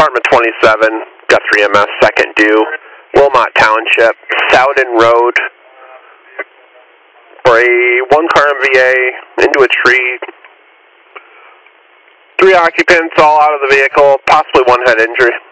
Department 27, Guthrie MS, second due, Wilmot Township, Sowden Road, for a one-car MVA into a tree. 3 occupants all out of the vehicle, possibly one head injury.